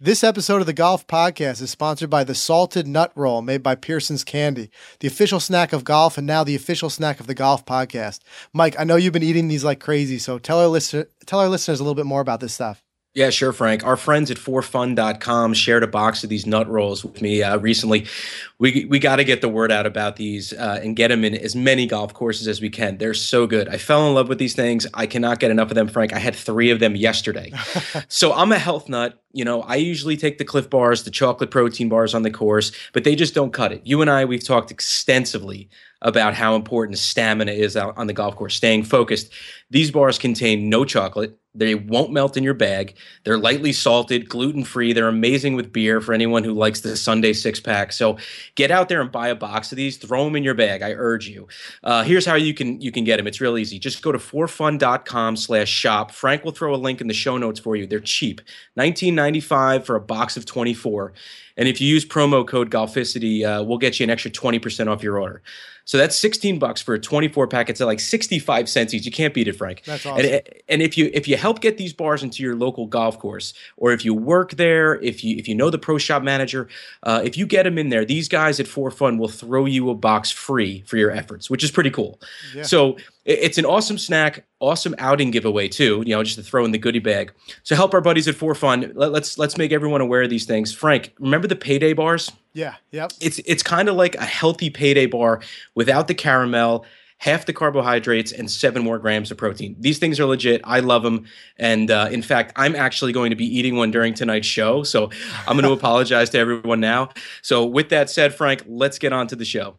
This episode of the Golf Podcast is sponsored by the Salted Nut Roll made by Pearson's Candy, the official snack of golf and now the official snack of the Golf Podcast. Mike, I know you've been eating these like crazy, so tell our listeners a little bit more about this stuff. Yeah, sure, Frank. Our friends at forfun.com shared a box of these nut rolls with me recently. We got to get the word out about these and get them in as many golf courses as we can. They're so good. I fell in love with these things. I cannot get enough of them, Frank. I had 3 of them yesterday. So I'm a health nut. You know, I usually take the Cliff Bars, the chocolate protein bars on the course, but they just don't cut it. You and I, we've talked extensively about how important stamina is out on the golf course, staying focused. These bars contain no chocolate. They won't melt in your bag. They're lightly salted, gluten-free. They're amazing with beer for anyone who likes the Sunday six-pack. So get out there and buy a box of these. Throw them in your bag. I urge you. Here's how you can get them. It's real easy. Just go to forfun.com/shop. Frank will throw a link in the show notes for you. They're cheap. $19.95 for a box of 24. And if you use promo code Golficity, we'll get you an extra 20% off your order. So that's $16 for a 24 pack. It's at like 65 cents each. You can't beat it, Frank. That's awesome. And if you help get these bars into your local golf course, or if you work there, if you know the pro shop manager, if you get them in there, these guys at ForFun will throw you a box free for your efforts, which is pretty cool. Yeah. So it's an awesome snack, awesome outing giveaway too. You know, just to throw in the goodie bag. So help our buddies at ForFun. Let's make everyone aware of these things. Frank, remember the Payday bars? Yeah. Yep. It's kind of like a healthy Payday bar without the caramel, half the carbohydrates, and 7 more grams of protein. These things are legit. I love them. And in fact, I'm actually going to be eating one during tonight's show. So I'm going to apologize to everyone now. So with that said, Frank, let's get on to the show.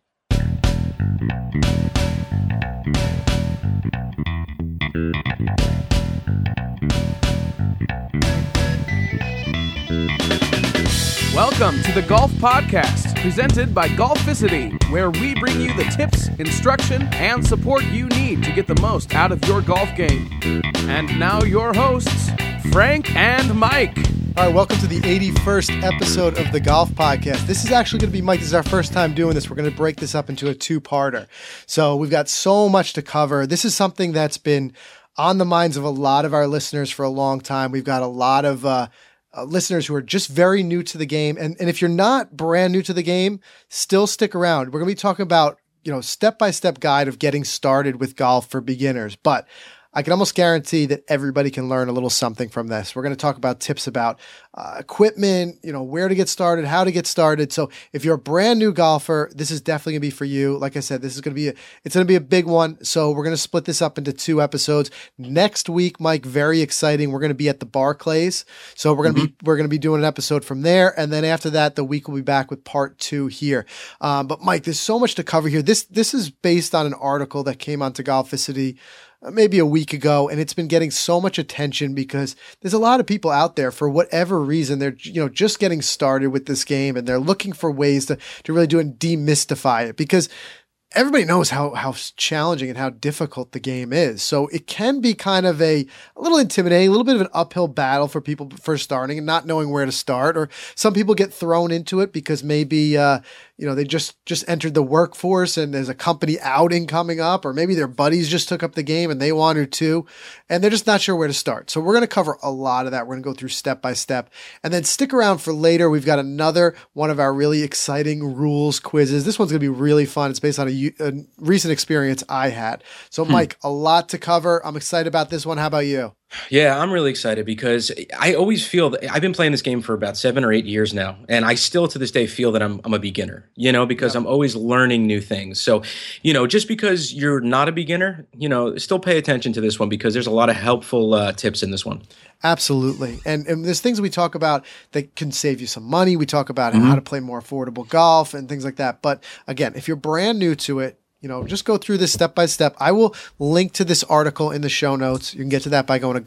Welcome to the Golf Podcast, presented by Golficity, where we bring you the tips, instruction, and support you need to get the most out of your golf game. And now your hosts, Frank and Mike. All right, welcome to the 81st episode of the Golf Podcast. This is actually going to be, Mike, this is our first time doing this. We're going to break this up into a 2-parter. So we've got so much to cover. This is something that's been on the minds of a lot of our listeners for a long time. We've got a lot of listeners who are just very new to the game. And if you're not brand new to the game, still stick around. We're going to be talking about, step-by-step guide of getting started with golf for beginners. But I can almost guarantee that everybody can learn a little something from this. We're going to talk about tips about equipment, where to get started, how to get started. So if you're a brand new golfer, this is definitely going to be for you. Like I said, this is going to be a big one. So we're going to split this up into 2 episodes. Next week, Mike, very exciting. We're going to be at the Barclays. So we're going to be doing an episode from there. And then after that, the week will be back with part 2 here. But Mike, there's so much to cover here. This is based on an article that came onto Golficity maybe a week ago, and it's been getting so much attention because there's a lot of people out there, for whatever reason, they're just getting started with this game, and they're looking for ways to really do and demystify it, because everybody knows how challenging and how difficult the game is. So it can be kind of a little intimidating, a little bit of an uphill battle for people first starting and not knowing where to start. Or some people get thrown into it because maybe they just entered the workforce and there's a company outing coming up, or maybe their buddies just took up the game and they wanted to, and they're just not sure where to start. So we're going to cover a lot of that. We're going to go through step by step, and then stick around for later. We've got another one of our really exciting rules quizzes. This one's going to be really fun. It's based on a recent experience I had. So Mike, a lot to cover. I'm excited about this one. How about you? Yeah, I'm really excited because I always feel that I've been playing this game for about 7 or 8 years now, and I still to this day feel that I'm a beginner, because I'm always learning new things. So, just because you're not a beginner, still pay attention to this one because there's a lot of helpful tips in this one. Absolutely. And there's things we talk about that can save you some money. We talk about how to play more affordable golf and things like that. But again, if you're brand new to it, just go through this step by step. I will link to this article in the show notes. You can get to that by going to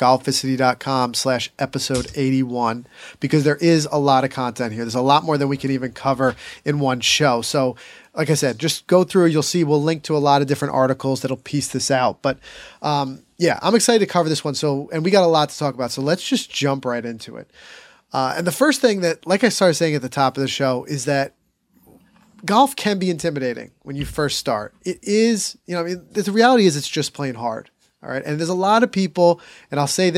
golficity.com/episode 81, because there is a lot of content here. There's a lot more than we can even cover in one show. So like I said, just go through. You'll see we'll link to a lot of different articles that'll piece this out. But yeah, I'm excited to cover this one. And we got a lot to talk about. So let's just jump right into it. And the first thing that, like I started saying at the top of the show, is that golf can be intimidating when you first start. It is, the reality is it's just plain hard. All right. And there's a lot of people, and I'll say this,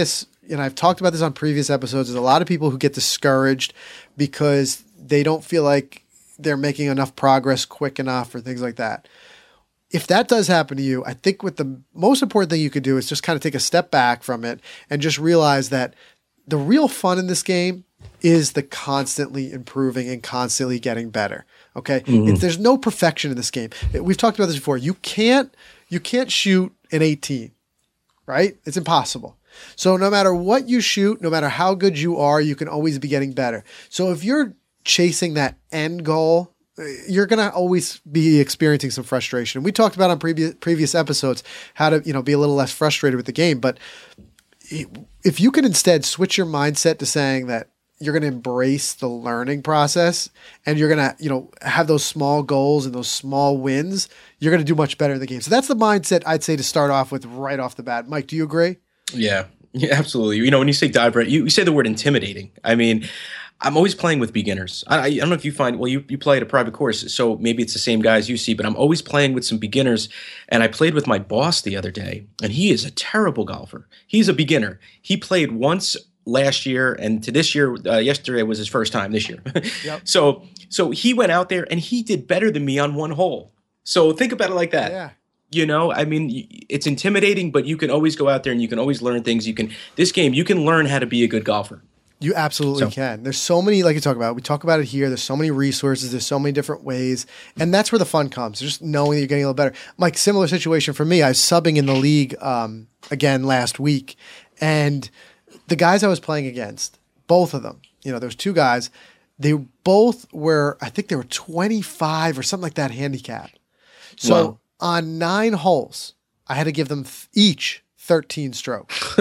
and I've talked about this on previous episodes, there's a lot of people who get discouraged because they don't feel like they're making enough progress quick enough or things like that. If that does happen to you, I think what the most important thing you could do is just kind of take a step back from it and just realize that the real fun in this game is the constantly improving and constantly getting better. Okay. There's no perfection in this game. We've talked about this before. You can't shoot an 18, right? It's impossible. So no matter what you shoot, no matter how good you are, you can always be getting better. So if you're chasing that end goal, you're going to always be experiencing some frustration. We talked about on previous episodes how to, be a little less frustrated with the game. But if you can instead switch your mindset to saying that you're going to embrace the learning process and you're going to, have those small goals and those small wins, you're going to do much better in the game. So that's the mindset I'd say to start off with right off the bat. Mike, do you agree? Yeah, absolutely. When you say dive right, you say the word intimidating. I mean, I'm always playing with beginners. I don't know if you find, you play at a private course, so maybe it's the same guys you see, but I'm always playing with some beginners. And I played with my boss the other day, and he is a terrible golfer. He's a beginner. He played once last year, and to this year, yesterday was his first time this year. Yep. So he went out there, and he did better than me on one hole. So think about it like that. Yeah. It's intimidating, but you can always go out there and you can always learn things. This game, you can learn how to be a good golfer. You absolutely can. There's so many, like you talk about, we talk about it here. There's so many resources. There's so many different ways. And that's where the fun comes. Just knowing that you're getting a little better. Mike, similar situation for me. I was subbing in the league again last week. And the guys I was playing against, both of them, there was two guys. They both were, I think they were 25 or something like that handicap. So on 9 holes, I had to give them each 13 strokes.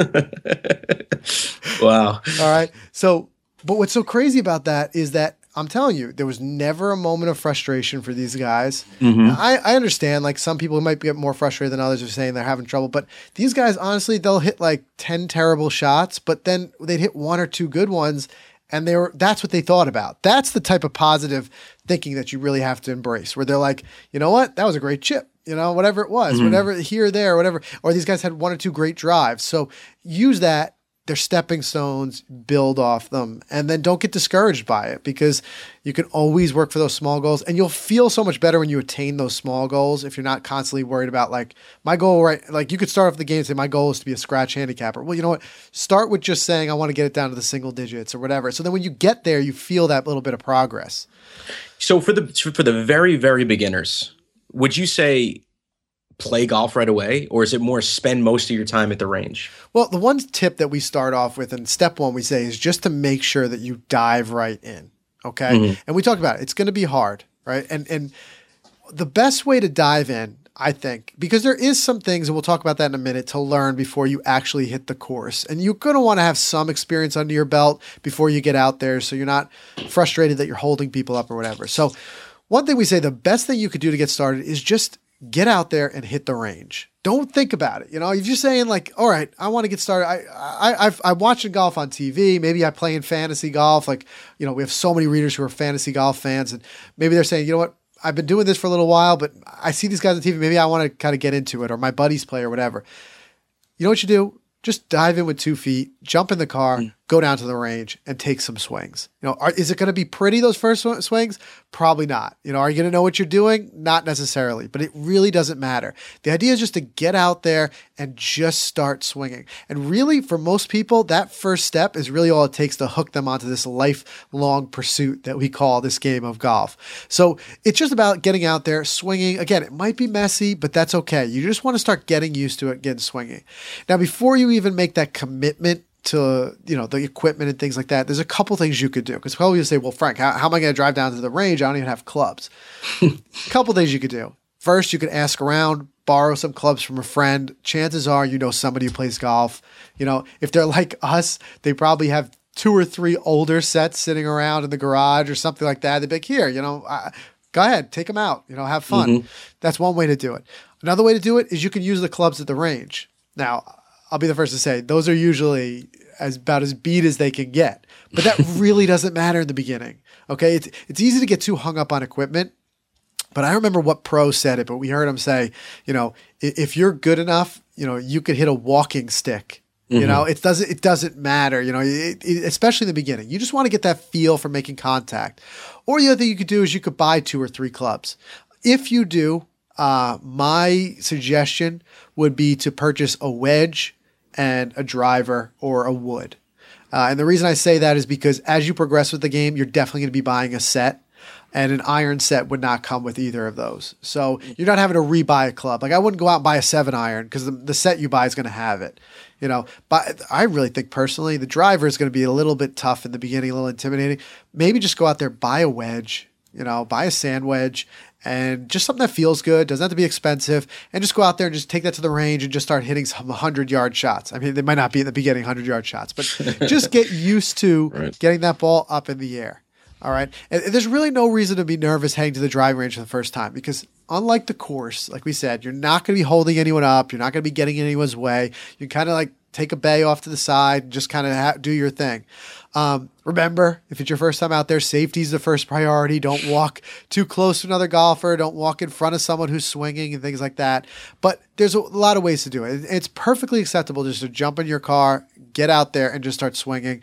Wow. All right. So, but what's so crazy about that is that I'm telling you, there was never a moment of frustration for these guys. Mm-hmm. I understand, like some people might get more frustrated than others are saying they're having trouble, but these guys, honestly, they'll hit like 10 terrible shots, but then they'd hit 1 or 2 good ones. And that's what they thought about. That's the type of positive thinking that you really have to embrace, where they're like, you know what? That was a great chip. Whatever it was, whatever here, there, whatever. Or these guys had 1 or 2 great drives. So use that. They're stepping stones, build off them, and then don't get discouraged by it, because you can always work for those small goals, and you'll feel so much better when you attain those small goals if you're not constantly worried about like my goal, right? Like you could start off the game and say, my goal is to be a scratch handicapper. Well, you know what? Start with just saying, I want to get it down to the single digits or whatever. So then when you get there, you feel that little bit of progress. So for the very, very beginners, would you say play golf right away, or is it more spend most of your time at the range? Well, the one tip that we start off with, and step 1 we say, is just to make sure that you dive right in. Okay. Mm-hmm. And we talked about it. It's going to be hard, right? And the best way to dive in, I think, because there is some things, and we'll talk about that in a minute, to learn before you actually hit the course. And you're going to want to have some experience under your belt before you get out there, so you're not frustrated that you're holding people up or whatever. So one thing we say, the best thing you could do to get started is just get out there and hit the range. Don't think about it. If you're saying like, all right, I want to get started. I'm watching golf on TV. Maybe I play in fantasy golf. Like, we have so many readers who are fantasy golf fans, and maybe they're saying, you know what, I've been doing this for a little while, but I see these guys on TV. Maybe I want to kind of get into it, or my buddies play or whatever. You know what you do? Just dive in with 2 feet, jump in the car, go down to the range, and take some swings. Is it going to be pretty, those first swings? Probably not. Are you going to know what you're doing? Not necessarily, but it really doesn't matter. The idea is just to get out there and just start swinging. And really, for most people, that first step is really all it takes to hook them onto this lifelong pursuit that we call this game of golf. So it's just about getting out there, swinging. Again, it might be messy, but that's okay. You just want to start getting used to it, getting swinging. Now, before you even make that commitment to the equipment and things like that, there's a couple things you could do. Because probably you'll say, well, Frank, how am I going to drive down to the range? I don't even have clubs. A couple things you could do. First, you could ask around, borrow some clubs from a friend. Chances are somebody who plays golf. If they're like us, they probably have 2 or 3 older sets sitting around in the garage or something like that. They'd be like, here, go ahead, take them out, have fun. Mm-hmm. That's one way to do it. Another way to do it is you can use the clubs at the range. Now, I'll be the first to say, those are usually about as beat as they can get. But that really doesn't matter in the beginning. Okay, it's easy to get too hung up on equipment. But I remember what pro said it, but we heard him say, if you're good enough, you could hit a walking stick You know, it doesn't matter, you know, especially in the beginning. You just want to get that feel for making contact. Or the other thing you could do is you could buy 2 or 3 clubs. If you do, my suggestion would be to purchase a wedge and a driver or a wood. And the reason I say that is because as you progress with the game, you're definitely going to be buying a set. And an iron set would not come with either of those. So you're not having to rebuy a club. Like I wouldn't go out and buy a 7-iron because the set you buy is going to have it. You know, but I really think personally the driver is going to be a little bit tough in the beginning, a little intimidating. Maybe just go out there, buy a wedge, you know, buy a sand wedge and just something that feels good. Doesn't have to be expensive. And just go out there and just take that to the range and just start hitting some 100-yard shots. I mean, they might not be in the beginning 100-yard shots, but just get used to getting that ball up in the air. All right. And there's really no reason to be nervous heading to the driving range for the first time because unlike the course, like we said, you're not going to be holding anyone up. You're not going to be getting in anyone's way. You kind of like take a bay off to the side and just kind of do your thing. Remember, if it's your first time out there, safety is the first priority. Don't walk too close to another golfer. Don't walk in front of someone who's swinging and things like that. But there's a lot of ways to do it. It's perfectly acceptable just to jump in your car, get out there, and just start swinging.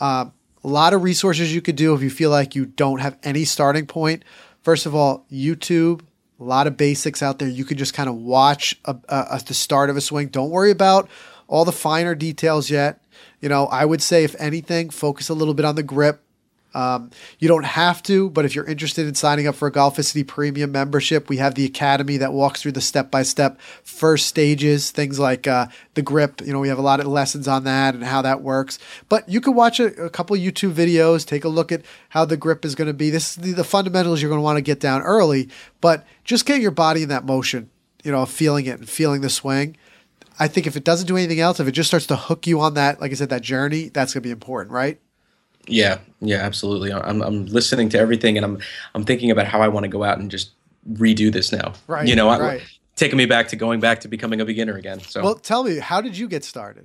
A lot of resources you could do if you feel like you don't have any starting point. First of all, YouTube, a lot of basics out there. You can just kind of watch the start of a swing. Don't worry about all the finer details yet. You know, I would say if anything, focus a little bit on the grip. You don't have to, but if you're interested in signing up for a Golficity Premium membership, we have the Academy that walks through the step-by-step first stages, things like the grip. You know, we have a lot of lessons on that and how that works. But you can watch a couple of YouTube videos, take a look at how the grip is going to be. This is the fundamentals you're going to want to get down early, but just get your body in that motion, you know, feeling it and feeling the swing. I think if it doesn't do anything else, if it just starts to hook you on that, like I said, that journey, that's going to be important, right? Yeah, absolutely. I'm listening to everything, and I'm thinking about how I want to go out and just redo this now. Right. You know, right. Taking me back to going back to becoming a beginner again. So, well, tell me, how did you get started?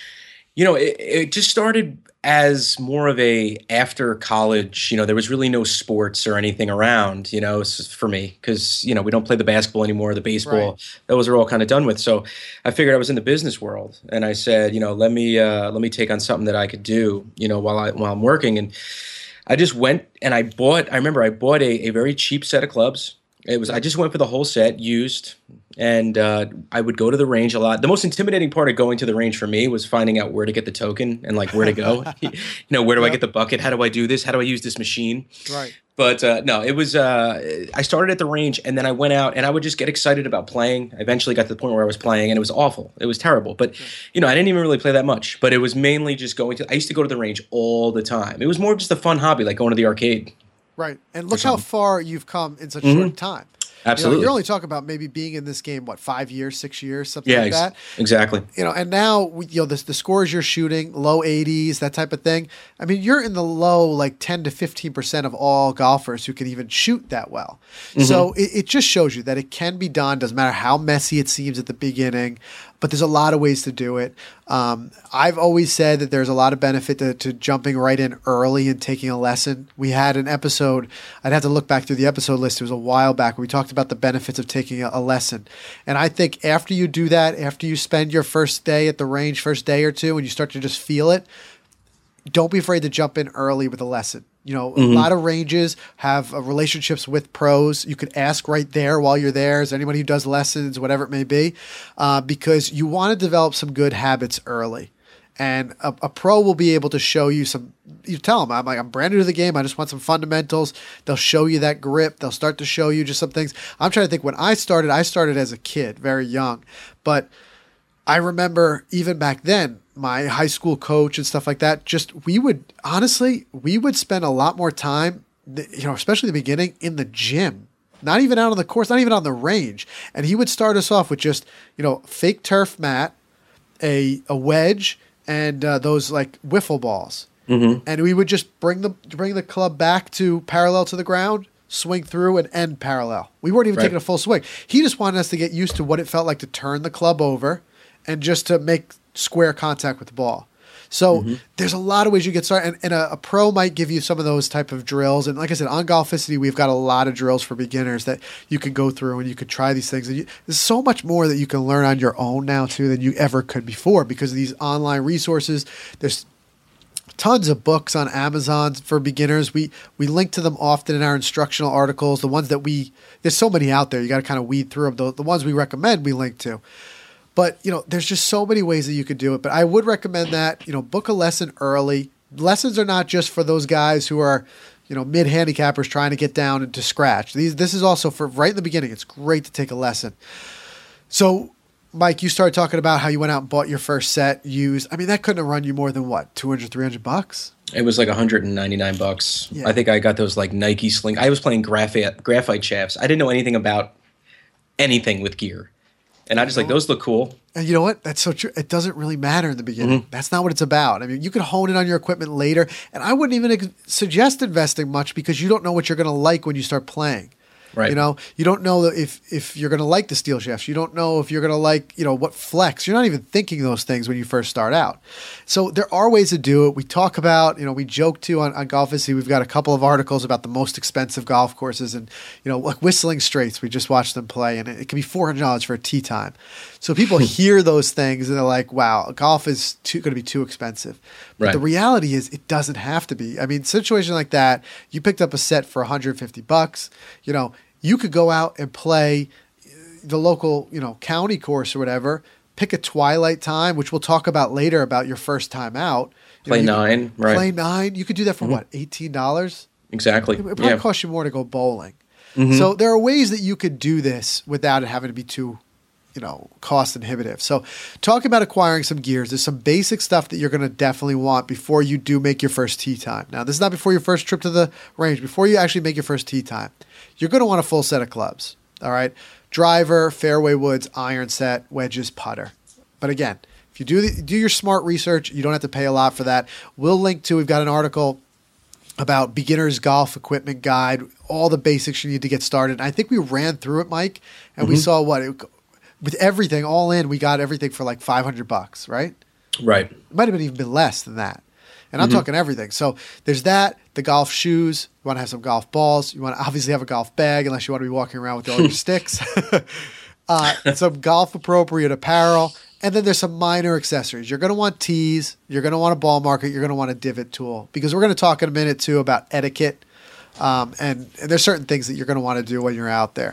You know, it just started as more of a after college. You know, there was really no sports or anything around. You know, for me, because you know we don't play the basketball anymore, the baseball. Right. Those are all kind of done with. So I figured I was in the business world, and I said, you know, let me take on something that I could do. You know, while I'm working, and I just went and I bought. I remember I bought a very cheap set of clubs. I just went for the whole set, used, and I would go to the range a lot. The most intimidating part of going to the range for me was finding out where to get the token and like where to go. You know, where do I get the bucket? How do I do this? How do I use this machine? Right. But no, it was. I started at the range, and then I went out, and I would just get excited about playing. I eventually got to the point where I was playing, and it was awful. It was terrible. But you know, I didn't even really play that much. But it was mainly just going to. I used to go to the range all the time. It was more just a fun hobby, like going to the arcade. Right. And look how far you've come in such a short time. Absolutely. You know, you're only talking about maybe being in this game, 5 years, 6 years, something like that. Exactly. You know, and now, you know, the scores you're shooting, low 80s, that type of thing. I mean, you're in the low, like 10 to 15% of all golfers who can even shoot that well. So it just shows you that it can be done. Doesn't matter how messy it seems at the beginning, but there's a lot of ways to do it. I've always said that there's a lot of benefit to jumping right in early and taking a lesson. We had an episode, I'd have to look back through the episode list. It was a while back where we talked about the benefits of taking a lesson. And I think after you do that, after you spend your first day at the range, first day or two, and you start to just feel it, don't be afraid to jump in early with a lesson. You know, a lot of ranges have relationships with pros. You could ask right there while you're there. Is there anybody who does lessons, whatever it may be? Because you want to develop some good habits early. And a pro will be able to show you some, you tell them, I'm brand new to the game. I just want some fundamentals. They'll show you that grip. They'll start to show you just some things. I'm trying to think when I started as a kid, very young. But I remember even back then, my high school coach and stuff like that, we would spend a lot more time, you know, especially in the beginning, in the gym, not even out on the course, not even on the range. And he would start us off with just, you know, fake turf mat, a wedge, and those like wiffle balls. And we would just bring the club back to parallel to the ground, swing through and end parallel. We weren't even taking a full swing. He just wanted us to get used to what it felt like to turn the club over and just to make square contact with the ball. So there's a lot of ways you get started, and a pro might give you some of those type of drills. And like I said, on Golficity, we've got a lot of drills for beginners that you can go through and you could try these things. And there's so much more that you can learn on your own now too than you ever could before because of these online resources. There's tons of books on Amazon for beginners. We link to them often in our instructional articles. The ones that there's so many out there. You got to kind of weed through them. The ones we recommend, we link to. But, there's just so many ways that you could do it. But I would recommend that, book a lesson early. Lessons are not just for those guys who are, mid-handicappers trying to get down into scratch. This is also for right in the beginning. It's great to take a lesson. So, Mike, you started talking about how you went out and bought your first set used. I mean, that couldn't have run you more than what, $200, $300? It was like $199. Yeah. I think I got those like Nike Sling. I was playing graphite shafts. I didn't know anything about anything with gear. And I just those look cool. And you know what? That's so true. It doesn't really matter in the beginning. That's not what it's about. I mean, you can hone in on your equipment later. And I wouldn't even suggest investing much because you don't know what you're going to like when you start playing. Right. You don't know if you're going to like the steel shafts. You don't know if you're going to like, what flex. You're not even thinking those things when you first start out. So there are ways to do it. We talk about, we joke too on Golficity. We've got a couple of articles about the most expensive golf courses and, like Whistling Straits. We just watched them play and it can be $400 for a tee time. So people hear those things and they're like, wow, golf is going to be too expensive. But the reality is it doesn't have to be. I mean, situation like that, you picked up a set for $150, you could go out and play the local, county course or whatever, pick a twilight time, which we'll talk about later about your first time out. Play 9, right. Play 9. You could do that for what, $18? Exactly. It probably costs you more to go bowling. So there are ways that you could do this without it having to be too, cost inhibitive. So talk about acquiring some gears. There's some basic stuff that you're going to definitely want before you do make your first tee time. Now, this is not before your first trip to the range. Before you actually make your first tee time, you're going to want a full set of clubs. All right. Driver, fairway woods, iron set, wedges, putter. But again, if you do your smart research, you don't have to pay a lot for that. We'll link to, we've got an article about beginner's golf equipment guide, all the basics you need to get started. And I think we ran through it, Mike, and we saw with everything all in, we got everything for like $500, right? Right. It might have even been less than that. And I'm talking everything. So there's that, the golf shoes. You want to have some golf balls. You want to obviously have a golf bag unless you want to be walking around with all your sticks. Some golf appropriate apparel. And then there's some minor accessories. You're going to want tees. You're going to want a ball marker. You're going to want a divot tool. Because we're going to talk in a minute too about etiquette. And there's certain things that you're going to want to do when you're out there.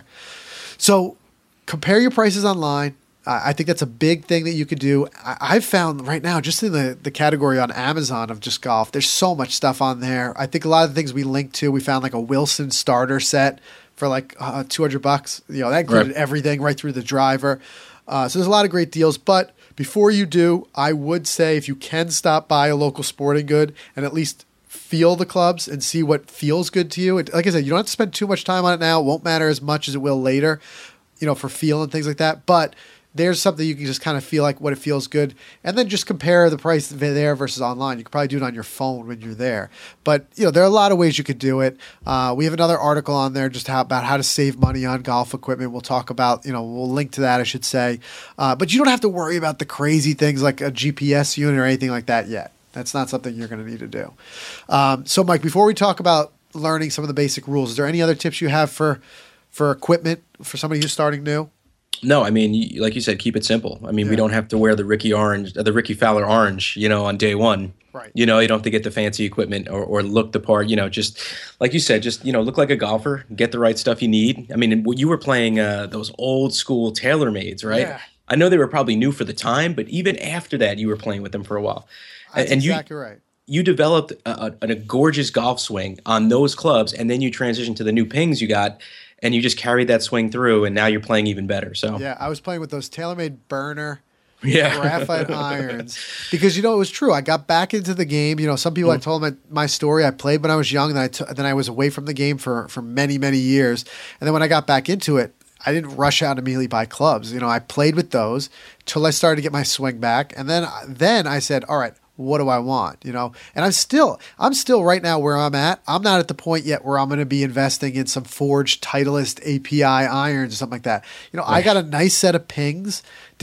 So compare your prices online. I think that's a big thing that you could do. I've found right now, just in the category on Amazon of just golf, there's so much stuff on there. I think a lot of the things we linked to, we found like a Wilson starter set for like $200. That included everything right through the driver. So there's a lot of great deals. But before you do, I would say if you can stop by a local sporting good and at least feel the clubs and see what feels good to you. Like I said, you don't have to spend too much time on it now. It won't matter as much as it will later, for feel and things like that. But there's something you can just kind of feel like what it feels good. And then just compare the price there versus online. You could probably do it on your phone when you're there. But, there are a lot of ways you could do it. We have another article on there just about how to save money on golf equipment. We'll talk about, we'll link to that, I should say. But you don't have to worry about the crazy things like a GPS unit or anything like that yet. That's not something you're going to need to do. So, Mike, before we talk about learning some of the basic rules, is there any other tips you have for equipment for somebody who's starting new? No, I mean, like you said, keep it simple. I mean, we don't have to wear the Ricky Fowler orange, on day one. Right. You don't have to get the fancy equipment or look the part. Just like you said, just look like a golfer, get the right stuff you need. I mean, you were playing those old school TaylorMades, right? Yeah. I know they were probably new for the time, but even after that, you were playing with them for a while. That's exactly right. You developed a gorgeous golf swing on those clubs, and then you transitioned to the new pings you got. And you just carried that swing through, and now you're playing even better. So yeah, I was playing with those TaylorMade burner graphite irons because it was true. I got back into the game. Some people I told them my story. I played when I was young, then I was away from the game for many, many years. And then when I got back into it, I didn't rush out and immediately buy clubs. I played with those till I started to get my swing back, and then I said, all right, what do I want? And I'm still right now where I'm at. I'm not at the point yet where I'm going to be investing in some forged Titleist API irons or something like that. I got a nice set of pings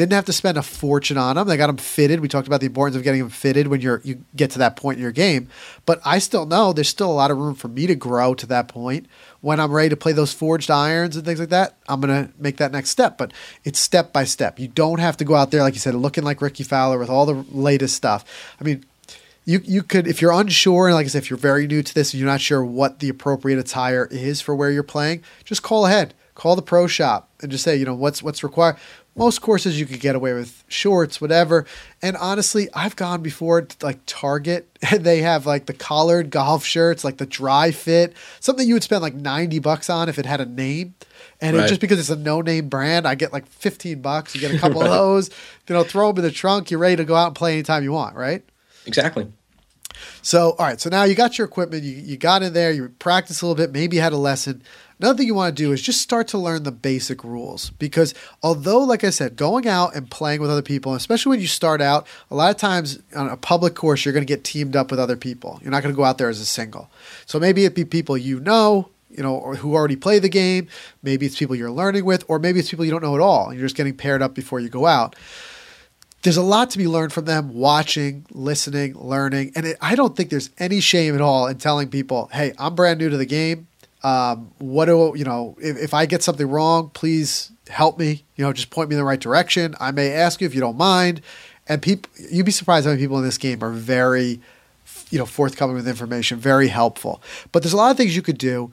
Didn't have to spend a fortune on them. They got them fitted. We talked about the importance of getting them fitted when you get to that point in your game. But I still know there's still a lot of room for me to grow to that point. When I'm ready to play those forged irons and things like that, I'm going to make that next step. But it's step by step. You don't have to go out there, like you said, looking like Ricky Fowler with all the latest stuff. I mean, you could, if you're unsure, and like I said, if you're very new to this and you're not sure what the appropriate attire is for where you're playing, just call ahead. Call the pro shop and just say, what's required. Most courses you could get away with shorts, whatever. And honestly, I've gone before to like Target and they have like the collared golf shirts, like the dry fit, something you would spend like $90 on if it had a name. And Right. just because it's a no-name brand, I get like $15. You get a couple of those, throw them in the trunk. You're ready to go out and play anytime you want, right? Exactly. So, all right. So now you got your equipment. You got in there. You practiced a little bit. Maybe you had a lesson. Another thing you want to do is just start to learn the basic rules, because although, like I said, going out and playing with other people, especially when you start out, a lot of times on a public course, you're going to get teamed up with other people. You're not going to go out there as a single. So maybe it be people or who already play the game. Maybe it's people you're learning with, or maybe it's people you don't know at all. You're just getting paired up before you go out. There's a lot to be learned from them, watching, listening, learning. And I don't think there's any shame at all in telling people, hey, I'm brand new to the game. If I get something wrong, please help me, just point me in the right direction. I may ask you if you don't mind. And you'd be surprised how many people in this game are very, forthcoming with information, very helpful. But there's a lot of things you could do.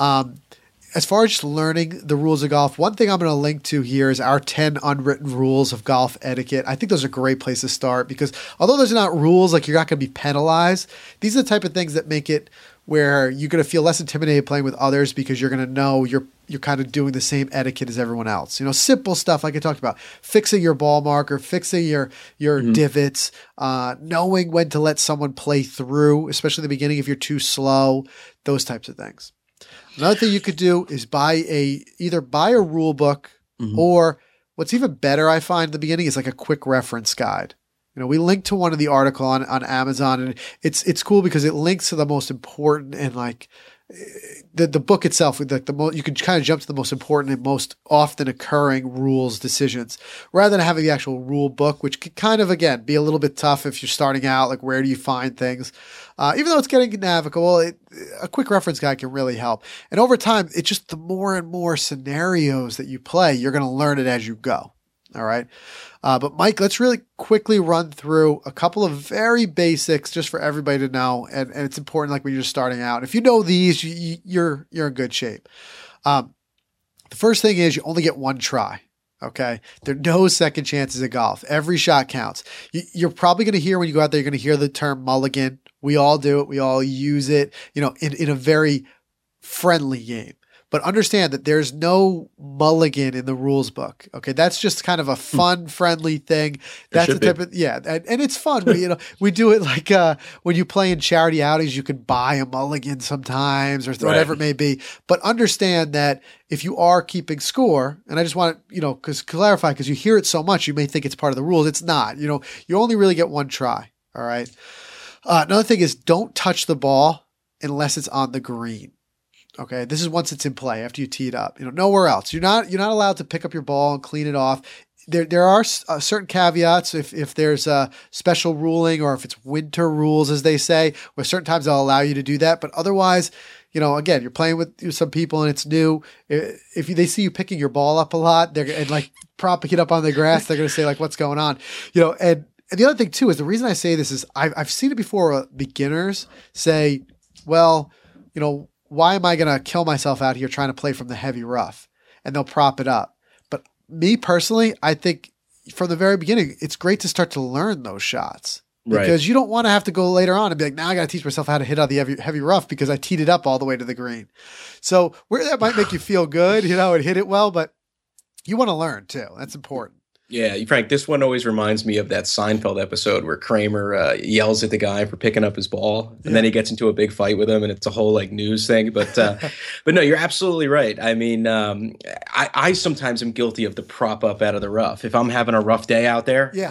As far as just learning the rules of golf, one thing I'm going to link to here is our 10 unwritten rules of golf etiquette. I think those are a great place to start, because although those are not rules, like you're not going to be penalized, these are the type of things that make it where you're going to feel less intimidated playing with others, because you're going to know you're kind of doing the same etiquette as everyone else. Simple stuff like I talked about, fixing your ball marker, fixing your divots, knowing when to let someone play through, especially in the beginning if you're too slow, those types of things. Another thing you could do is either buy a rule book, or what's even better, I find in the beginning, is like a quick reference guide. We linked to one of the article on Amazon, and it's cool because it links to the most important, and like the book itself, you can kind of jump to the most important and most often occurring rules decisions, rather than having the actual rule book, which could kind of, again, be a little bit tough if you're starting out. Like, where do you find things? Even though it's getting navigable, a quick reference guide can really help. And over time, it's just the more and more scenarios that you play, you're going to learn it as you go. All right. But Mike, let's really quickly run through a couple of very basics just for everybody to know. And it's important, like when you're just starting out. If you know these, you're in good shape. The first thing is you only get one try. Okay. There are no second chances at golf. Every shot counts. You're probably going to hear, when you go out there, you're going to hear the term mulligan. We all do it. We all use it, in a very friendly game. But understand that there's no mulligan in the rules book. Okay, that's just kind of a fun, friendly thing. That's the type of and it's fun. We do it like when you play in charity outings, you can buy a mulligan sometimes, or whatever it may be. But understand that if you are keeping score, and I just want to clarify, because you hear it so much, you may think it's part of the rules. It's not. You only really get one try. All right. Another thing is, don't touch the ball unless it's on the green. Okay, this is once it's in play, after you tee it up. Nowhere else. You're not allowed to pick up your ball and clean it off. There are certain caveats if there's a special ruling, or if it's winter rules, as they say, where certain times they'll allow you to do that. But otherwise, again, you're playing with some people and it's new. If they see you picking your ball up a lot, and like propping it up on the grass, they're going to say, like, what's going on? And the other thing too is, the reason I say this is I've seen it before. Beginners say, well, why am I going to kill myself out here trying to play from the heavy rough? And they'll prop it up. But me personally, I think from the very beginning, it's great to start to learn those shots. Because you don't want to have to go later on and be like, now I got to teach myself how to hit out the heavy rough because I teed it up all the way to the green. So where that might make you feel good, and hit it well, but you want to learn too. That's important. Yeah, Frank, this one always reminds me of that Seinfeld episode where Kramer yells at the guy for picking up his ball, and then he gets into a big fight with him, and it's a whole news thing. But no, you're absolutely right. I mean, I sometimes am guilty of the prop up out of the rough if I'm having a rough day out there. Yeah,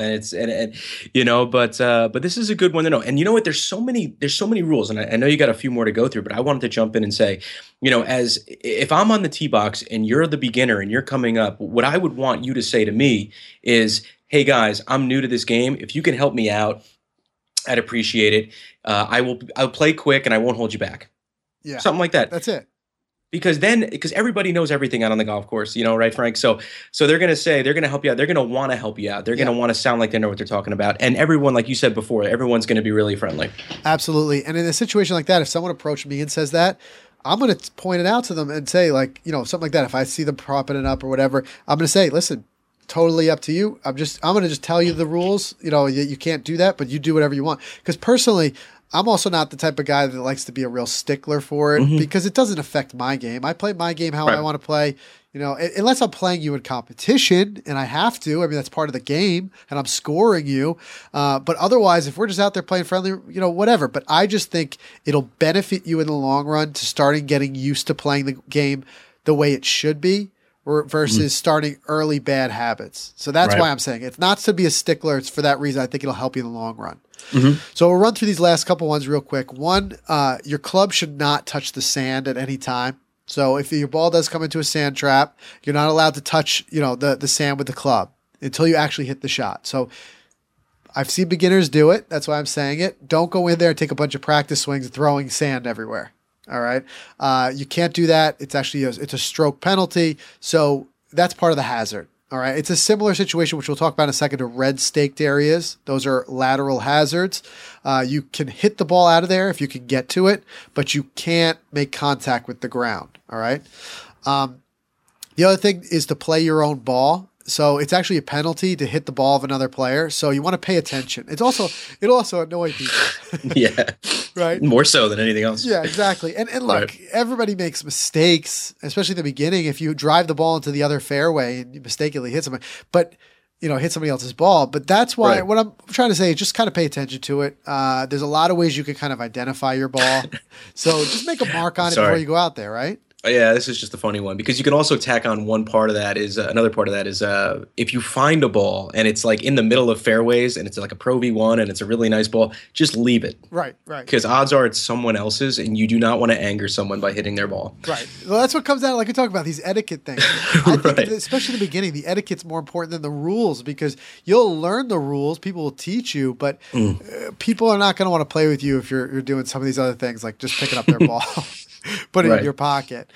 but this is a good one to know. And you know what? There's so many rules, and I know you got a few more to go through, but I wanted to jump in and say, as if I'm on the tee box and you're the beginner and you're coming up, what I would want you to say to me is, hey guys, I'm new to this game. If you can help me out, I'd appreciate it. I'll play quick and I won't hold you back. Yeah. Something like that. That's it. Because everybody knows everything out on the golf course, right, Frank? So they're going to help you out. They're going to want to help you out. They're going to want to sound like they know what they're talking about. And everyone, like you said before, everyone's going to be really friendly. Absolutely. And in a situation like that, if someone approached me and says that, I'm going to point it out to them and say, like, something like that. If I see them propping it up or whatever, I'm going to say, listen, totally up to you. I'm going to just tell you the rules. You can't do that, but you do whatever you want. Because personally, I'm also not the type of guy that likes to be a real stickler for it because it doesn't affect my game. I play my game how I want to play, unless I'm playing you in competition and I have to. I mean, that's part of the game and I'm scoring you. But otherwise, if we're just out there playing friendly, whatever. But I just think it'll benefit you in the long run to starting getting used to playing the game the way it should be versus starting early bad habits. So that's why I'm saying it's not to be a stickler. It's for that reason. I think it'll help you in the long run. So we'll run through these last couple ones real quick. One, your club should not touch the sand at any time. So if your ball does come into a sand trap, you're not allowed to touch, the sand with the club until you actually hit the shot. So I've seen beginners do it. That's why I'm saying it. Don't go in there and take a bunch of practice swings throwing sand everywhere. All right. You can't do that. It's actually it's a stroke penalty. So that's part of the hazard. All right. It's a similar situation, which we'll talk about in a second, to red staked areas. Those are lateral hazards. You can hit the ball out of there if you can get to it, but you can't make contact with the ground. All right. The other thing is to play your own ball. So it's actually a penalty to hit the ball of another player. So you want to pay attention. It'll also annoy people. Yeah. Right. More so than anything else. Yeah, exactly. And look, everybody makes mistakes, especially in the beginning. If you drive the ball into the other fairway and you mistakenly hit somebody, hit somebody else's ball. But that's why what I'm trying to say is just kind of pay attention to it. There's a lot of ways you can kind of identify your ball. So just make a mark on it before you go out there, right? Yeah, this is just a funny one because you can also tack on another part of that is if you find a ball and it's like in the middle of fairways and it's like a Pro V1 and it's a really nice ball, just leave it. Right. Because odds are it's someone else's and you do not want to anger someone by hitting their ball. Right. Well, that's what comes out, like we talk about, these etiquette things. I think, especially in the beginning, the etiquette's more important than the rules because you'll learn the rules, people will teach you, but people are not going to want to play with you if you're doing some of these other things, like just picking up their ball. Put it in your pocket.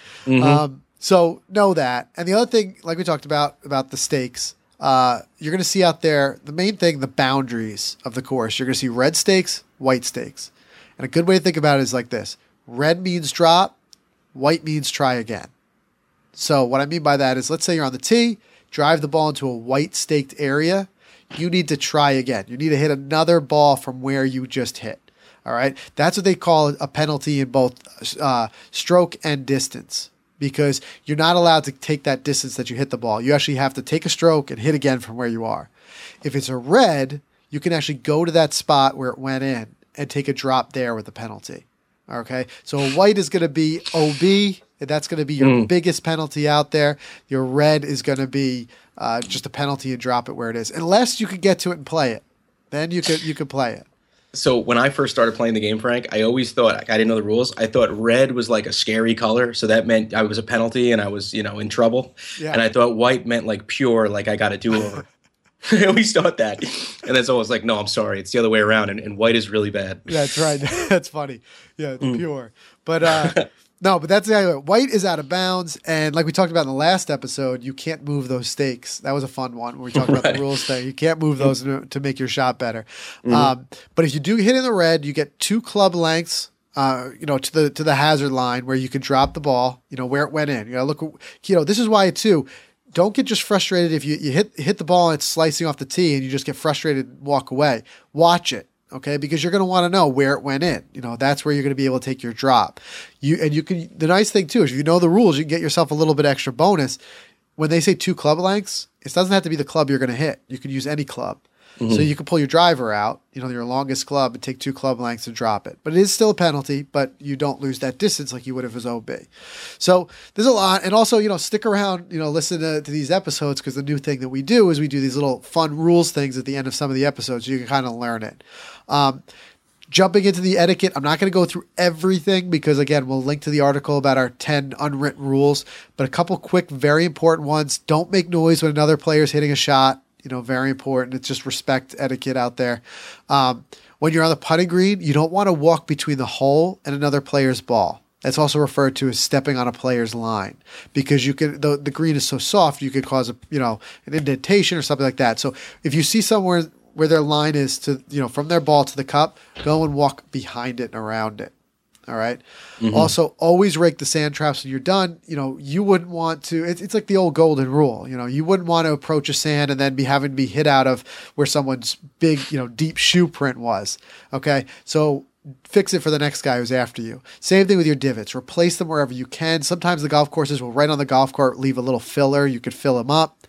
So know that. And the other thing, like we talked about the stakes, you're going to see out there, the main thing, the boundaries of the course. You're going to see red stakes, white stakes. And a good way to think about it is like this. Red means drop, white means try again. So what I mean by that is, let's say you're on the tee, drive the ball into a white staked area. You need to try again. You need to hit another ball from where you just hit. All right. That's what they call a penalty in both stroke and distance because you're not allowed to take that distance that you hit the ball. You actually have to take a stroke and hit again from where you are. If it's a red, you can actually go to that spot where it went in and take a drop there with the penalty. Okay. So a white is going to be OB. And that's going to be your biggest penalty out there. Your red is going to be just a penalty and drop it where it is, unless you could get to it and play it. Then you could play it. So when I first started playing the game, Frank, I always thought, I didn't know the rules. I thought red was like a scary color. So that meant I was a penalty and I was, in trouble. Yeah. And I thought white meant like pure, like I got to do over. I always thought that. And it's always like, no, I'm sorry. It's the other way around. And white is really bad. That's right. That's funny. Yeah, it's pure. But no, but that's the idea. White is out of bounds. And like we talked about in the last episode, you can't move those stakes. That was a fun one when we talked about the rules there. You can't move those to make your shot better. But if you do hit in the red, you get 2 club lengths, to the hazard line where you can drop the ball, where it went in. You gotta look, this is why too, don't get just frustrated if you hit the ball and it's slicing off the tee and you just get frustrated and walk away. Watch it. Okay, because you're going to want to know where it went in. That's where you're going to be able to take your drop. The nice thing too is if you know the rules, you can get yourself a little bit extra bonus. When they say 2 club lengths, it doesn't have to be the club you're going to hit. You can use any club. So you can pull your driver out, your longest club, and take 2 club lengths and drop it. But it is still a penalty, but you don't lose that distance like you would if it was OB. So there's a lot. And also, stick around, listen to these episodes because the new thing that we do is we do these little fun rules things at the end of some of the episodes so you can kind of learn it. Jumping into the etiquette, I'm not going to go through everything because, again, we'll link to the article about our 10 unwritten rules. But a couple quick, very important ones. Don't make noise when another player is hitting a shot. very important. It's just respect etiquette out there. When you're on the putting green, you don't want to walk between the hole and another player's ball. That's also referred to as stepping on a player's line, because you can the green is so soft you could cause an indentation or something like that. So if you see somewhere where their line is to from their ball to the cup, go and walk behind it and around it. All right. Mm-hmm. Also, always rake the sand traps when you're done. You wouldn't want to. It's like the old golden rule. You wouldn't want to approach a sand and then having to be hit out of where someone's big, deep shoe print was. Okay. So fix it for the next guy who's after you. Same thing with your divots. Replace them wherever you can. Sometimes the golf courses will, right on the golf cart, leave a little filler. You could fill them up.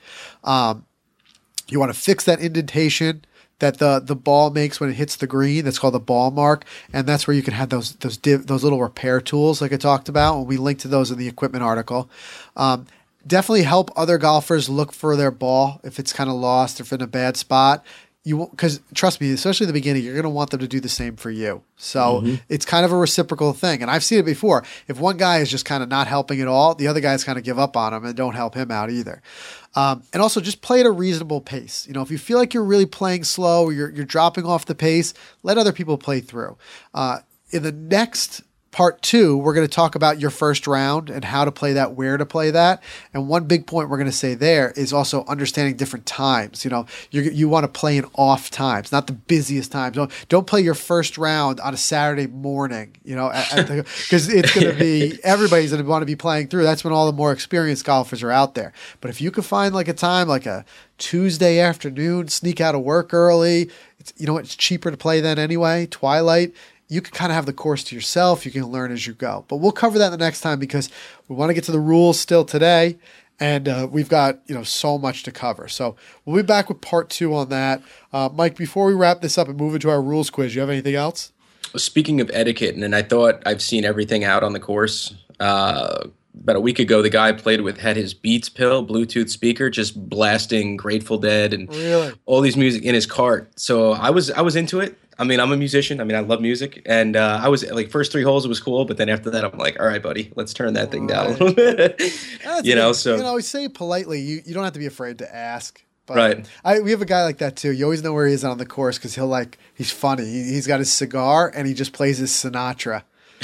You want to fix that indentation that the ball makes when it hits the green. That's called the ball mark, and that's where you can have those little repair tools like I talked about. And we link to those in the equipment article. Definitely help other golfers look for their ball if it's kind of lost or if in a bad spot. Because trust me, especially in the beginning, you're going to want them to do the same for you. So it's kind of a reciprocal thing. And I've seen it before. If one guy is just kind of not helping at all, the other guys kind of give up on him and don't help him out either. And also just play at a reasonable pace. If you feel like you're really playing slow, or you're dropping off the pace, let other people play through. In the next Part 2, we're going to talk about your first round and how to play that, where to play that. And one big point we're going to say there is also understanding different times. You want to play in off times, not the busiest times. Don't play your first round on a Saturday morning, because it's going to be, everybody's going to want to be playing through. That's when all the more experienced golfers are out there. But if you can find like a time, like a Tuesday afternoon, sneak out of work early, it's cheaper to play then anyway, twilight. You can kind of have the course to yourself. You can learn as you go. But we'll cover that the next time because we want to get to the rules still today. And we've got so much to cover. So we'll be back with part 2 on that. Mike, before we wrap this up and move into our rules quiz, you have anything else? Speaking of etiquette, and I thought I've seen everything out on the course. About a week ago, the guy I played with had his Beats pill Bluetooth speaker just blasting Grateful Dead and all these music in his cart. So I was into it. I mean, I'm a musician. I mean, I love music. And I was like, first 3 holes, it was cool. But then after that, I'm like, all right, buddy, let's turn that thing down a little bit. We say it politely. You don't have to be afraid to ask. But right. We have a guy like that too. You always know where he is on the course because he's funny. He's got his cigar and he just plays his Sinatra.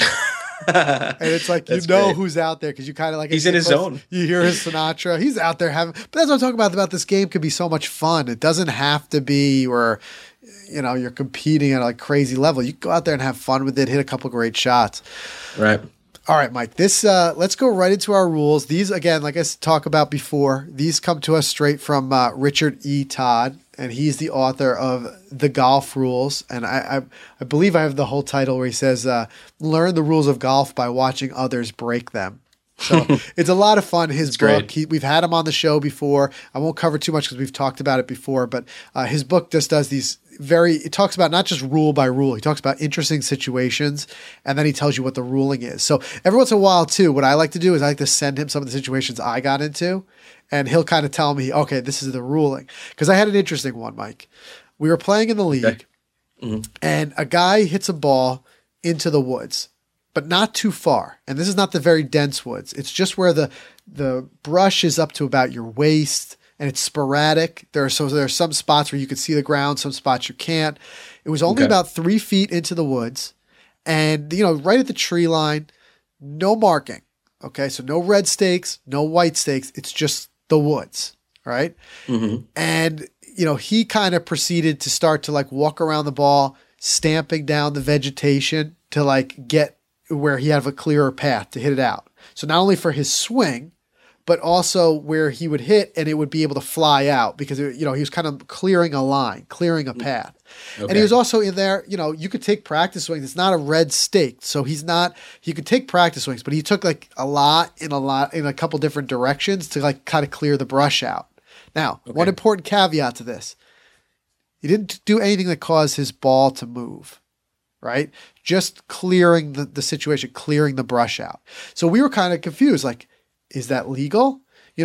And it's like, great. Who's out there because you kind of like, he's in his zone. You hear his Sinatra. He's out there having, but that's what I'm talking about this game could be so much fun. It doesn't have to be where, you're competing at a crazy level. You can go out there and have fun with it, hit a couple great shots. Right. All right, Mike, let's go right into our rules. These, again, like I talked about before, these come to us straight from Richard E. Todd, and he's the author of The Golf Rules. And I believe I have the whole title where he says, learn the rules of golf by watching others break them. So it's a lot of fun. His book, we've had him on the show before. I won't cover too much because we've talked about it before, but his book just does these it talks about not just rule by rule. He talks about interesting situations, and then he tells you what the ruling is. So every once in a while, too, what I like to do is I like to send him some of the situations I got into, and he'll kind of tell me, okay, this is the ruling. Because I had an interesting one, Mike. We were playing in the league, and a guy hits a ball into the woods, but not too far. And this is not the very dense woods. It's just where the brush is up to about your waist, and it's sporadic. There are some spots where you can see the ground, some spots you can't. It was only about 3 feet into the woods, and right at the tree line, no marking. Okay, so no red stakes, no white stakes. It's just the woods, right? Mm-hmm. And he kind of proceeded to start to walk around the ball, stamping down the vegetation to get where he had a clearer path to hit it out. So not only for his swing, but also where he would hit and it would be able to fly out because, he was kind of clearing a line, clearing a path. Okay. And he was also in there, you could take practice swings. It's not a red stake. So he could take practice swings, but he took a lot in a couple different directions to kind of clear the brush out. Now, one important caveat to this, he didn't do anything that caused his ball to move, right? Just clearing the situation, clearing the brush out. So we were kind of confused, is that legal? We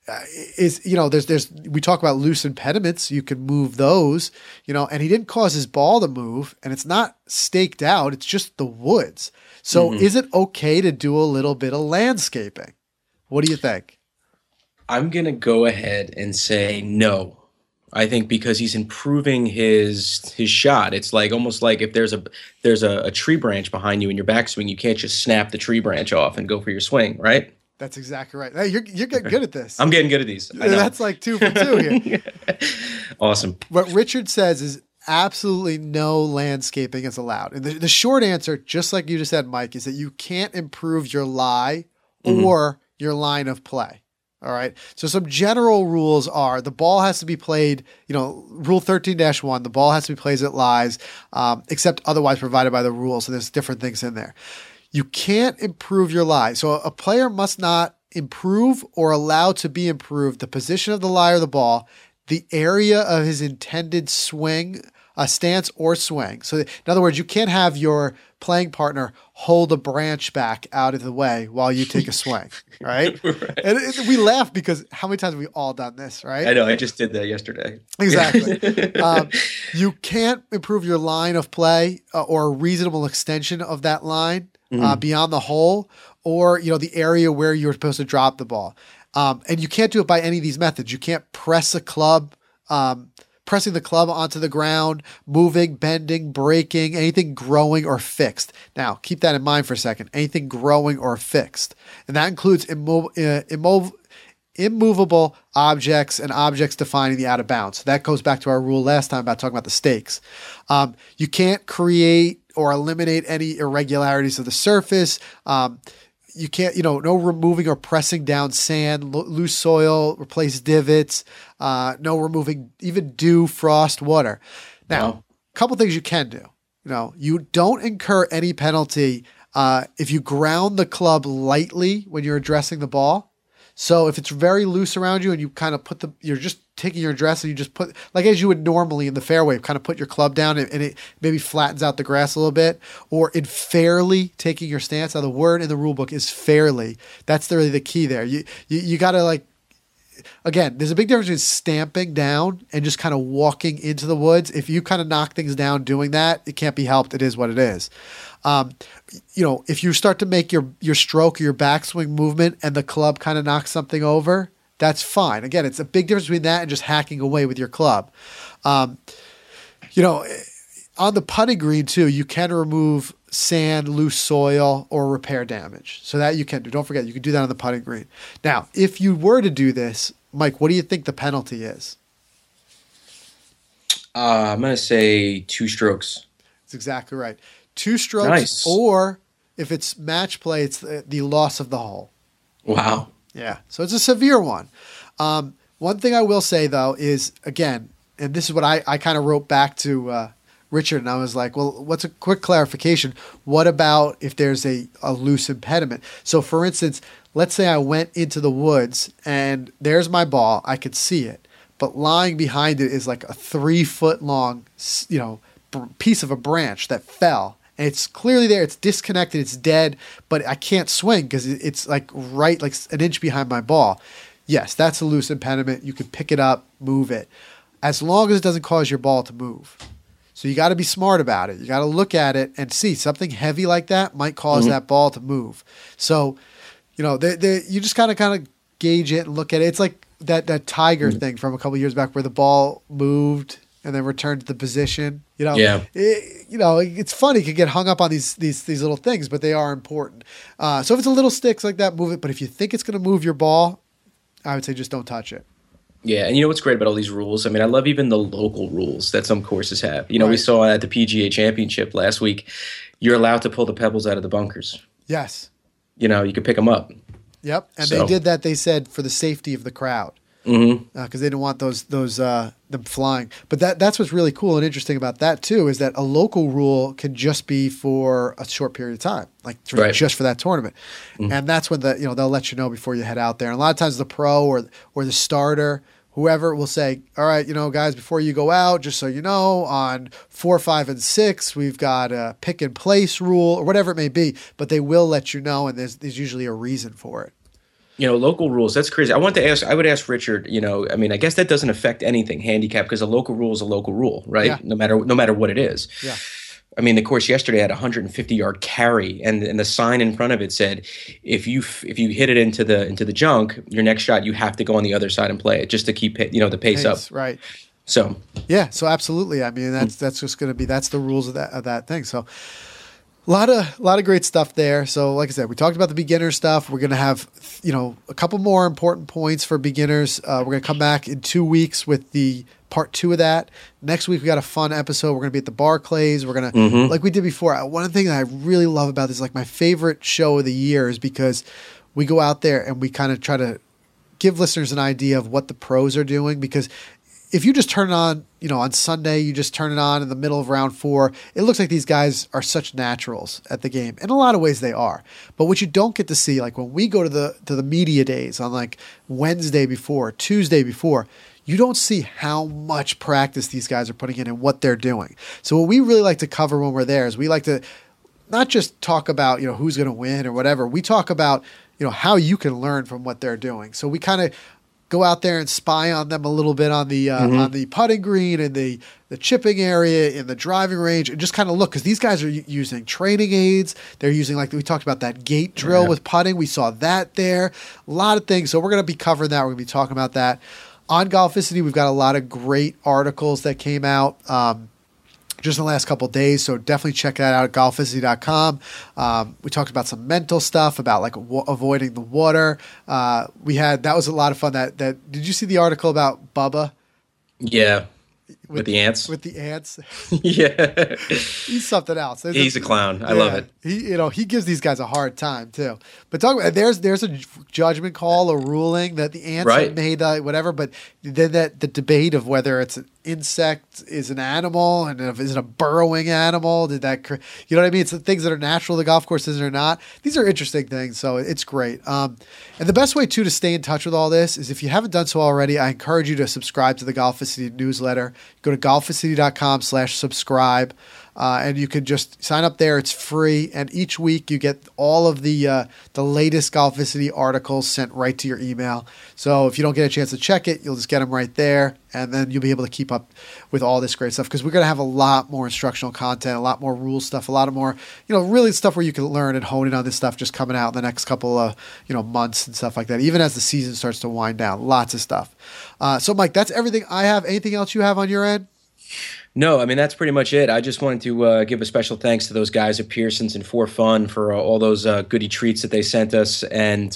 talk about loose impediments. You can move those, and he didn't cause his ball to move and it's not staked out. It's just the woods. So is it okay to do a little bit of landscaping? What do you think? I'm going to go ahead and say no. I think because he's improving his shot. It's like almost like if there's a tree branch behind you in your backswing, you can't just snap the tree branch off and go for your swing, right? That's exactly right. Hey, you're getting good at this. I'm getting good at these. I know. That's like 2 for 2 here. Awesome. What Richard says is absolutely no landscaping is allowed. And the short answer, just like you just said, Mike, is that you can't improve your lie or your line of play. All right. So some general rules are the ball has to be played, rule 13-1, the ball has to be played as it lies, except otherwise provided by the rules. So there's different things in there. You can't improve your lie. So a player must not improve or allow to be improved the position of the lie or the ball, the area of his intended swing, a stance or swing. So in other words, you can't have your playing partner hold a branch back out of the way while you take a swing, right? Right. And we laugh because how many times have we all done this, right? I know. I just did that yesterday. Exactly. You can't improve your line of play or a reasonable extension of that line beyond the hole or, the area where you're supposed to drop the ball. And you can't do it by any of these methods. You can't press a club, pressing the club onto the ground, moving, bending, breaking, anything growing or fixed. Now, keep that in mind for a second. Anything growing or fixed. And that includes immovable objects and objects defining the out of bounds. So that goes back to our rule last time about talking about the stakes. You can't create or eliminate any irregularities of the surface. You can't, no removing or pressing down sand, loose soil, replace divots, no removing even dew, frost, water. Now, a couple things you can do. You don't incur any penalty if you ground the club lightly when you're addressing the ball. So if it's very loose around you and you kind of you're just taking your address and you just put, like as you would normally in the fairway, kind of put your club down and it maybe flattens out the grass a little bit, or in fairly taking your stance. Now the word in the rule book is fairly. That's really the key there. You got to again, there's a big difference between stamping down and just kind of walking into the woods. If you kind of knock things down doing that, it can't be helped. It is what it is. If you start to make your stroke or your backswing movement and the club kind of knocks something over, that's fine. Again, it's a big difference between that and just hacking away with your club. On the putting green too, you can remove sand, loose soil, or repair damage. So that you can do. Don't forget, you can do that on the putting green. Now, if you were to do this, Mike, what do you think the penalty is? I'm going to say 2 strokes. That's exactly right. 2 strokes, nice. Or if it's match play, it's the loss of the hole. Wow. Yeah, so it's a severe one. One thing I will say, though, is, again, and this is what I kind of wrote back to Richard, and I was like, well, what's a quick clarification? What about if there's a loose impediment? So, for instance, let's say I went into the woods, and there's my ball. I could see it. But lying behind it is like a 3-foot-long, piece of a branch that fell. And it's clearly there. It's disconnected. It's dead, but I can't swing because it's like an inch behind my ball. Yes, that's a loose impediment. You can pick it up, move it, as long as it doesn't cause your ball to move. So you got to be smart about it. You got to look at it and see something heavy like that might cause that ball to move. So, you just kind of gauge it and look at it. It's like that Tiger thing from a couple of years back where the ball moved and then returned to the position. It's funny. You can get hung up on these little things, but they are important. So if it's a little sticks like that, move it. But if you think it's going to move your ball, I would say just don't touch it. Yeah, and what's great about all these rules? I mean, I love even the local rules that some courses have. Right. We saw at the PGA Championship last week, you're allowed to pull the pebbles out of the bunkers. Yes. You could pick them up. Yep, and they did that, they said, for the safety of the crowd. Because they didn't want them flying. But that's what's really cool and interesting about that too, is that a local rule can just be for a short period of time, just for that tournament. And that's when they'll let you know before you head out there. And a lot of times the pro or the starter, whoever, will say, all right, guys, before you go out, just so you know, on 4, 5, and 6, we've got a pick and place rule or whatever it may be. But they will let you know, and there's usually a reason for it. Local rules, that's crazy. I would ask Richard, I guess that doesn't affect anything, handicap, because a local rule is a local rule, right? Yeah. No matter what it is. Yeah. I mean, the course yesterday had a 150-yard carry, and the sign in front of it said, if you hit it into the junk, your next shot, you have to go on the other side and play it just to keep the pace up. Right. So yeah, so absolutely. I mean, that's just going to be, that's the rules of that thing. So a lot of great stuff there. So like I said, we talked about the beginner stuff. We're going to have, a couple more important points for beginners. We're going to come back in 2 weeks with the part 2 of that. Next week, we got a fun episode. We're going to be at the Barclays. We're going to, like we did before. One thing that I really love about this, like my favorite show of the year, is because we go out there and we kind of try to give listeners an idea of what the pros are doing. Because if you just turn it on, on Sunday, you just turn it on in the middle of round 4, it looks like these guys are such naturals at the game. In a lot of ways they are. But what you don't get to see, like when we go to the media days on like Wednesday before, Tuesday before, you don't see how much practice these guys are putting in and what they're doing. So what we really like to cover when we're there is we like to not just talk about, who's going to win or whatever. We talk about, how you can learn from what they're doing. So we kind of go out there and spy on them a little bit on the putting green and the chipping area in the driving range, and just kind of look, because these guys are using training aids. They're using, like we talked about, that gate drill with putting. We saw that there. A lot of things. So we're going to be covering that. We're going to be talking about that. On Golficity, we've got a lot of great articles that came out just in the last couple of days. So definitely check that out at golficity.com. We talked about some mental stuff about like avoiding the water. That was a lot of fun. That did you see the article about Bubba? Yeah. With the ants? With the ants. Yeah. He's something else. He's a clown. I love it. He gives these guys a hard time too. But talk about, there's a judgment call, a ruling that the ants have made whatever, but then the debate of whether it's an insect is an animal and is it a burrowing animal? You know what I mean? It's the things that are natural to the golf courses or not. These are interesting things, so it's great. And the best way too to stay in touch with all this is, if you haven't done so already, I encourage you to subscribe to the Golficity newsletter. Go to golficity.com/subscribe. And you can just sign up there. It's free. And each week you get all of the latest Golficity articles sent right to your email. So if you don't get a chance to check it, you'll just get them right there. And then you'll be able to keep up with all this great stuff, because we're going to have a lot more instructional content, a lot more rule stuff, a lot of more, really stuff where you can learn and hone in on this stuff just coming out in the next couple of, months and stuff like that. Even as the season starts to wind down, lots of stuff. So Mike, that's everything I have. Anything else you have on your end? No, I mean, that's pretty much it. I just wanted to give a special thanks to those guys at Pearson's and For Fun for all those goodie treats that they sent us. And,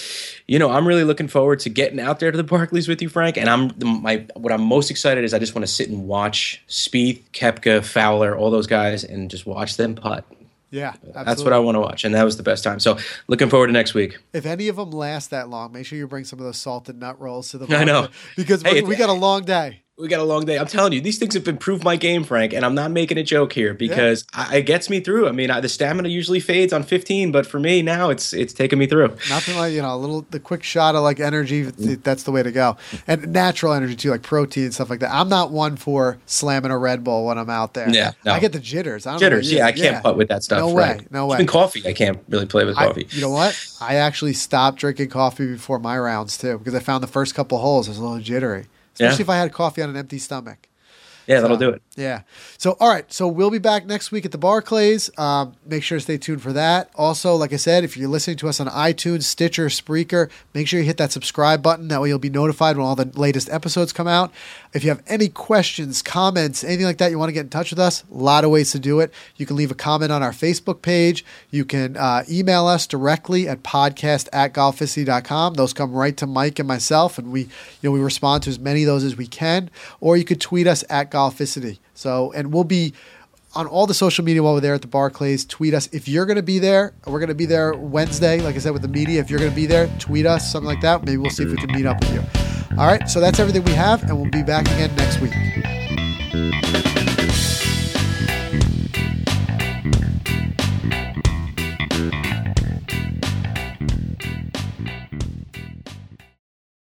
I'm really looking forward to getting out there to the Barclays with you, Frank. And what I'm most excited is I just want to sit and watch Spieth, Koepka, Fowler, all those guys, and just watch them putt. Yeah, absolutely. That's what I want to watch, and that was the best time. So looking forward to next week. If any of them last that long, make sure you bring some of those salted nut rolls to the bar. I know. Because we got a long day. We got a long day. I'm telling you, these things have improved my game, Frank, and I'm not making a joke here, because it gets me through. I mean, the stamina usually fades on 15, but for me now, it's taking me through. Nothing like, the quick shot of like energy. That's the way to go. And natural energy too, like protein and stuff like that. I'm not one for slamming a Red Bull when I'm out there. Yeah, no. I get the jitters. I can't putt with that stuff. No way. Even coffee, I can't really play with coffee. You know what? I actually stopped drinking coffee before my rounds too, because I found the first couple holes I was a little jittery. Especially if I had coffee on an empty stomach. Yeah, that'll do it. Yeah. So, all right. So we'll be back next week at the Barclays. Make sure to stay tuned for that. Also, like I said, if you're listening to us on iTunes, Stitcher, Spreaker, make sure you hit that subscribe button. That way you'll be notified when all the latest episodes come out. If you have any questions, comments, anything like that, you want to get in touch with us, a lot of ways to do it. You can leave a comment on our Facebook page. You can email us directly at podcast@golficity.com. Those come right to Mike and myself, and we respond to as many of those as we can. Or you could tweet us at Golficity. So, and we'll be on all the social media while we're there at the Barclays. Tweet us if you're going to be there. We're going to be there Wednesday, like I said, with the media. If you're going to be there, tweet us, something like that. Maybe we'll see if we can meet up with you. All right, so that's everything we have, and we'll be back again next week.